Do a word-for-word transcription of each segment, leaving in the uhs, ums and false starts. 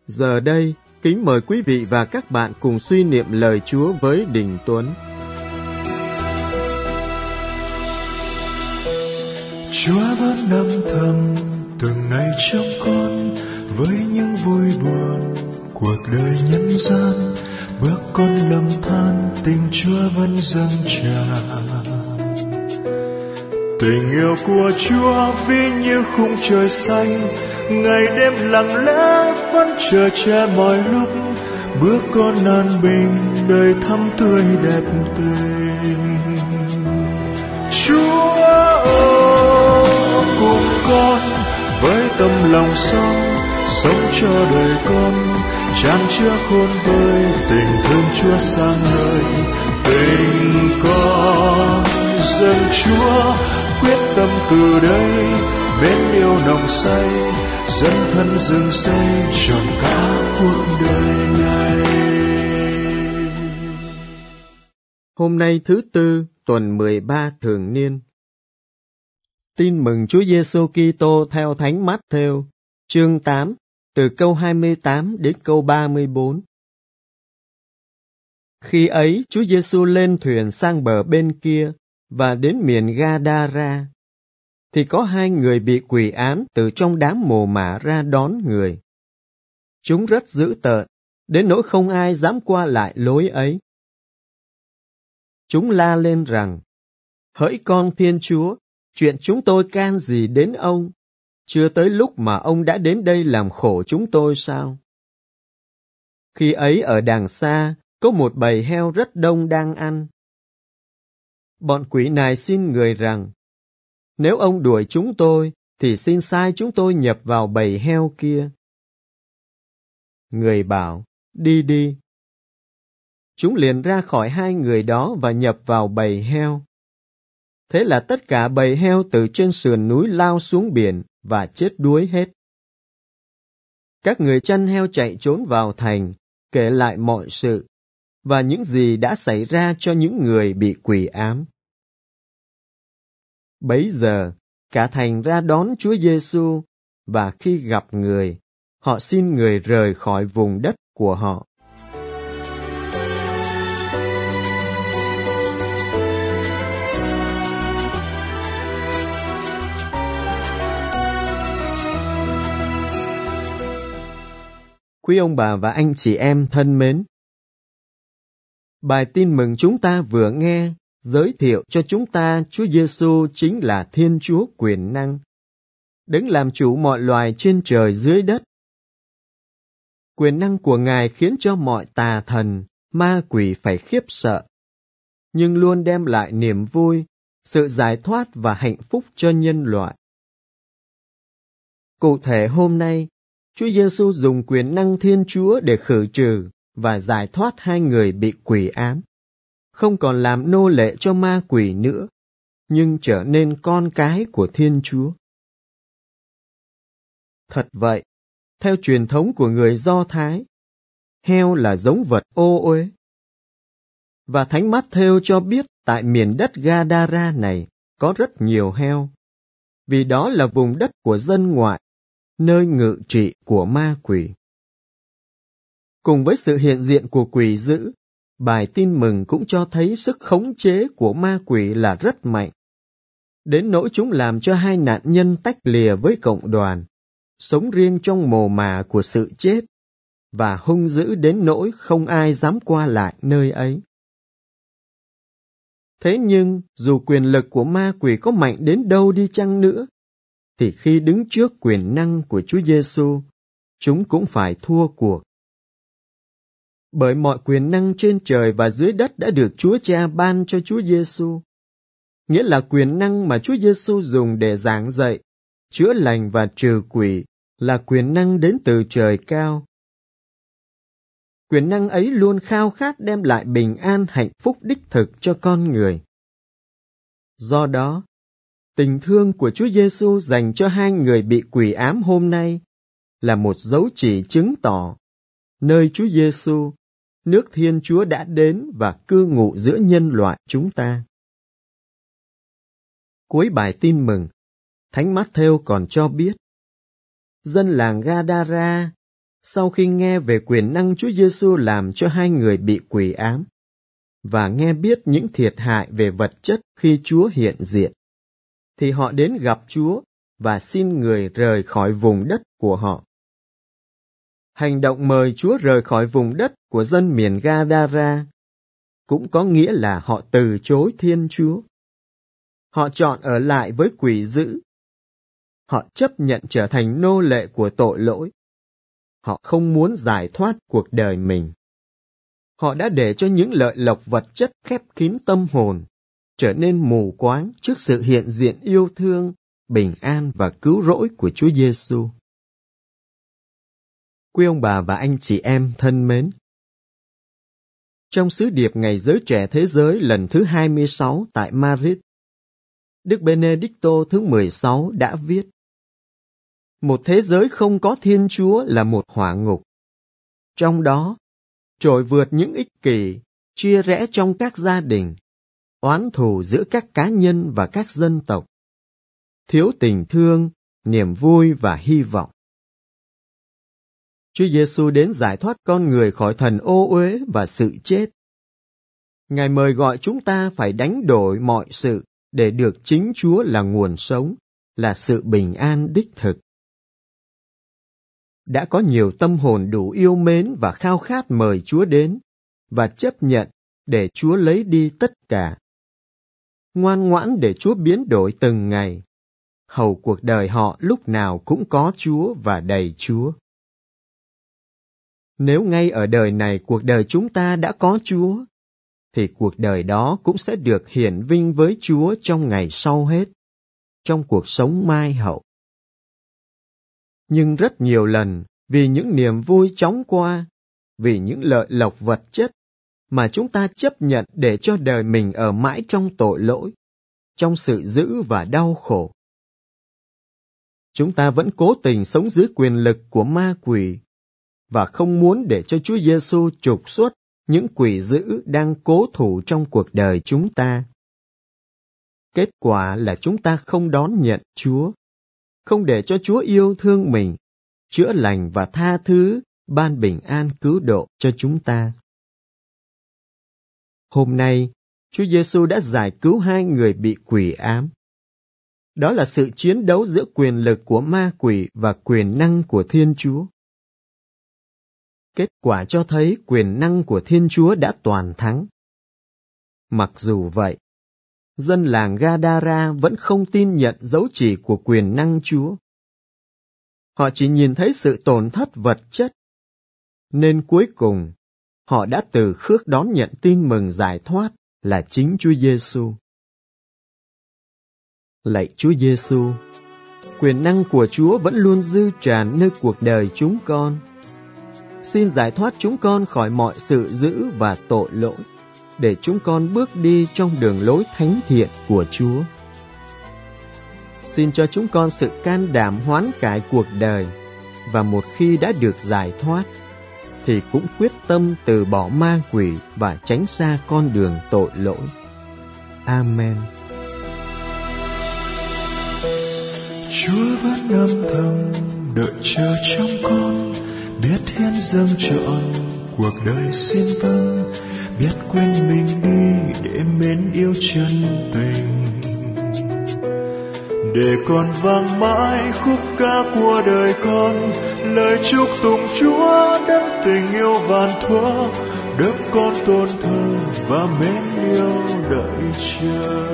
Giờ đây, kính mời quý vị và các bạn cùng suy niệm lời Chúa với Đình Tuấn. Chúa vẫn âm thầm từng ngày trong con, với những vui buồn cuộc đời nhân gian. Bước con lầm than, tình Chúa vẫn dâng tràn. Tình yêu của Chúa ví như khung trời xanh, ngày đêm lặng lẽ vẫn chờ che mọi lúc. Bước con an bình, đời thắm tươi đẹp tình. Chúa ôm cùng con với tâm lòng son, sống cho đời con chan chứa khôn vơi. Tình thương Chúa sang ngời, tình con dâng Chúa, quyết tâm từ đây mến yêu nồng say, dấn thân dừng xây trọn cả cuộc đời này. Hôm nay thứ tư, tuần mười ba thường niên. Tin mừng Chúa Giêsu Kitô theo Thánh Mát-thêu, chương tám, từ câu hai mươi tám đến câu ba mươi bốn. Khi ấy, Chúa Giêsu lên thuyền sang bờ bên kia và đến miền Ga-đa-ra, thì có hai người bị quỷ ám từ trong đám mồ mả ra đón người. Chúng rất dữ tợn, đến nỗi không ai dám qua lại lối ấy. Chúng la lên rằng: Hỡi con Thiên Chúa, chuyện chúng tôi can gì đến ông? Chưa tới lúc mà ông đã đến đây làm khổ chúng tôi sao? Khi ấy ở đàng xa, có một bầy heo rất đông đang ăn. Bọn quỷ này xin người rằng: Nếu ông đuổi chúng tôi, thì xin sai chúng tôi nhập vào bầy heo kia. Người bảo: Đi đi. Chúng liền ra khỏi hai người đó và nhập vào bầy heo. Thế là tất cả bầy heo từ trên sườn núi lao xuống biển và chết đuối hết. Các người chăn heo chạy trốn vào thành, kể lại mọi sự và những gì đã xảy ra cho những người bị quỷ ám. Bấy giờ, cả thành ra đón Chúa Giêsu, và khi gặp người, họ xin người rời khỏi vùng đất của họ. Quý ông bà và anh chị em thân mến, bài tin mừng chúng ta vừa nghe giới thiệu cho chúng ta Chúa Giêsu chính là Thiên Chúa quyền năng, đấng làm chủ mọi loài trên trời dưới đất. Quyền năng của Ngài khiến cho mọi tà thần, ma quỷ phải khiếp sợ, nhưng luôn đem lại niềm vui, sự giải thoát và hạnh phúc cho nhân loại. Cụ thể hôm nay, Chúa Giêsu dùng quyền năng Thiên Chúa để khử trừ và giải thoát hai người bị quỷ ám, không còn làm nô lệ cho ma quỷ nữa, nhưng trở nên con cái của Thiên Chúa. Thật vậy, theo truyền thống của người Do Thái, heo là giống vật ô uế. Và Thánh Mát-thêu cho biết tại miền đất Ga-đa-ra này có rất nhiều heo, vì đó là vùng đất của dân ngoại, nơi ngự trị của ma quỷ. Cùng với sự hiện diện của quỷ dữ, bài tin mừng cũng cho thấy sức khống chế của ma quỷ là rất mạnh, đến nỗi chúng làm cho hai nạn nhân tách lìa với cộng đoàn, sống riêng trong mồ mả của sự chết, và hung dữ đến nỗi không ai dám qua lại nơi ấy. Thế nhưng, dù quyền lực của ma quỷ có mạnh đến đâu đi chăng nữa, thì khi đứng trước quyền năng của Chúa Giêsu, chúng cũng phải thua cuộc. Bởi mọi quyền năng trên trời và dưới đất đã được Chúa Cha ban cho Chúa Giêsu, nghĩa là quyền năng mà Chúa Giêsu dùng để giảng dạy, chữa lành và trừ quỷ là quyền năng đến từ trời cao. Quyền năng ấy luôn khao khát đem lại bình an hạnh phúc đích thực cho con người. Do đó, tình thương của Chúa Giêsu dành cho hai người bị quỷ ám hôm nay là một dấu chỉ chứng tỏ nơi Chúa Giêsu, nước Thiên Chúa đã đến và cư ngụ giữa nhân loại chúng ta. Cuối bài tin mừng, Thánh Mát-thêu còn cho biết, dân làng Ga-đa-ra Sau khi nghe về quyền năng Chúa Giêsu làm cho hai người bị quỷ ám, và nghe biết những thiệt hại về vật chất khi Chúa hiện diện, thì họ đến gặp Chúa và xin người rời khỏi vùng đất của họ. Hành động mời Chúa rời khỏi vùng đất của dân miền Gadara cũng có nghĩa là họ từ chối Thiên Chúa. Họ chọn ở lại với quỷ dữ. Họ chấp nhận trở thành nô lệ của tội lỗi. Họ không muốn giải thoát cuộc đời mình. Họ đã để cho những lợi lộc vật chất khép kín tâm hồn, trở nên mù quáng trước sự hiện diện yêu thương, bình an và cứu rỗi của Chúa Giêsu. Quý ông bà và anh chị em thân mến, trong sứ điệp Ngày Giới Trẻ Thế Giới lần thứ hai mươi sáu tại Madrid, Đức Benedicto thứ mười sáu đã viết: một thế giới không có Thiên Chúa là một hỏa ngục. Trong đó, trội vượt những ích kỷ, chia rẽ trong các gia đình, oán thù giữa các cá nhân và các dân tộc, thiếu tình thương, niềm vui và hy vọng. Chúa Giêsu đến giải thoát con người khỏi thần ô uế và sự chết. Ngài mời gọi chúng ta phải đánh đổi mọi sự để được chính Chúa là nguồn sống, là sự bình an đích thực. Đã có nhiều tâm hồn đủ yêu mến và khao khát mời Chúa đến và chấp nhận để Chúa lấy đi tất cả. Ngoan ngoãn để Chúa biến đổi từng ngày, hầu cuộc đời họ lúc nào cũng có Chúa và đầy Chúa. Nếu ngay ở đời này cuộc đời chúng ta đã có Chúa, thì cuộc đời đó cũng sẽ được hiển vinh với Chúa trong ngày sau hết, trong cuộc sống mai hậu. Nhưng rất nhiều lần, vì những niềm vui chóng qua, vì những lợi lộc vật chất, mà chúng ta chấp nhận để cho đời mình ở mãi trong tội lỗi, trong sự dữ và đau khổ. Chúng ta vẫn cố tình sống dưới quyền lực của ma quỷ, và không muốn để cho Chúa Giêsu trục xuất những quỷ dữ đang cố thủ trong cuộc đời chúng ta. Kết quả là chúng ta không đón nhận Chúa, không để cho Chúa yêu thương mình, chữa lành và tha thứ, ban bình an cứu độ cho chúng ta. Hôm nay, Chúa Giêsu đã giải cứu hai người bị quỷ ám. Đó là sự chiến đấu giữa quyền lực của ma quỷ và quyền năng của Thiên Chúa. Kết quả cho thấy quyền năng của Thiên Chúa đã toàn thắng. Mặc dù vậy, dân làng Gadara vẫn không tin nhận dấu chỉ của quyền năng Chúa. Họ chỉ nhìn thấy sự tổn thất vật chất, nên cuối cùng họ đã từ khước đón nhận tin mừng giải thoát là chính Chúa Giêsu. Lạy Chúa Giêsu, quyền năng của Chúa vẫn luôn dư tràn nơi cuộc đời chúng con. Xin giải thoát chúng con khỏi mọi sự dữ và tội lỗi, để chúng con bước đi trong đường lối thánh thiện của Chúa. Xin cho chúng con sự can đảm hoán cải cuộc đời, và một khi đã được giải thoát, thì cũng quyết tâm từ bỏ ma quỷ và tránh xa con đường tội lỗi. Amen. Chúa vẫn âm thầm đợi chờ trong con, biết hiến dâng trọn cuộc đời xin vâng, biết quên mình đi để mến yêu chân tình, để con vang mãi khúc ca của đời con, lời chúc tụng Chúa đấng tình yêu vàn thuở, đấng con tôn thờ và mến yêu đợi chờ.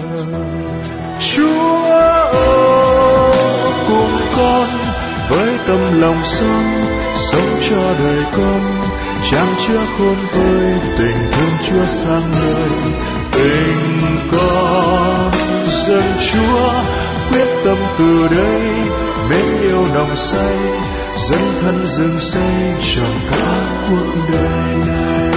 Chúa ơi, cùng con với tâm lòng son, sống cho đời con, chan chứa khôn vơi tình thương Chúa sang ngời. Tình con dâng Chúa, quyết tâm từ đây mến yêu nồng say, dấn thân dâng xây trọn cả cuộc đời này.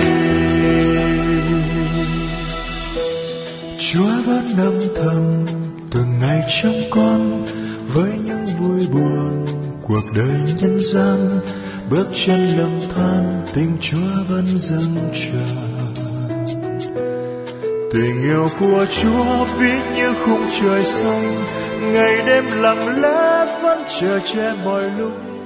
Chúa vẫn âm thầm từng ngày trong con, với những vui buồn cuộc đời nhân gian, bước chân lầm than tình Chúa vẫn dâng chờ. Tình yêu của Chúa ví như khung trời xanh, ngày đêm lặng lẽ vẫn chờ che mọi lúc.